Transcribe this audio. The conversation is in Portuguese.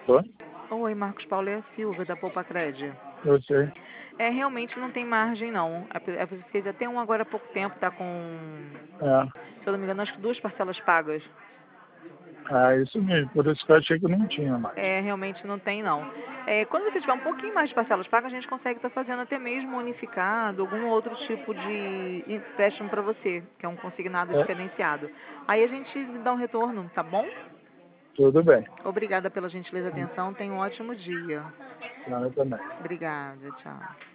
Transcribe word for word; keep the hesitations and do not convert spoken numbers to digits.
Tô? Oi, Marcos Paulo é a Silva, da Poupa Cred. Eu sei. É, realmente não tem margem, não. A pe- a- Você fez até um agora há pouco tempo, tá com, É. se eu não me engano, acho que duas parcelas pagas. Ah, isso mesmo. Por isso que eu achei que não tinha mais. É, realmente não tem, não. É, quando você tiver um pouquinho mais de parcelas pagas, a gente consegue estar fazendo até mesmo unificado, algum outro tipo de empréstimo para você, que é um consignado É, diferenciado. Aí a gente dá um retorno, tá bom? tudo bem. Obrigada pela gentileza e atenção. Tenha um ótimo dia. Não, eu também. Obrigada, tchau.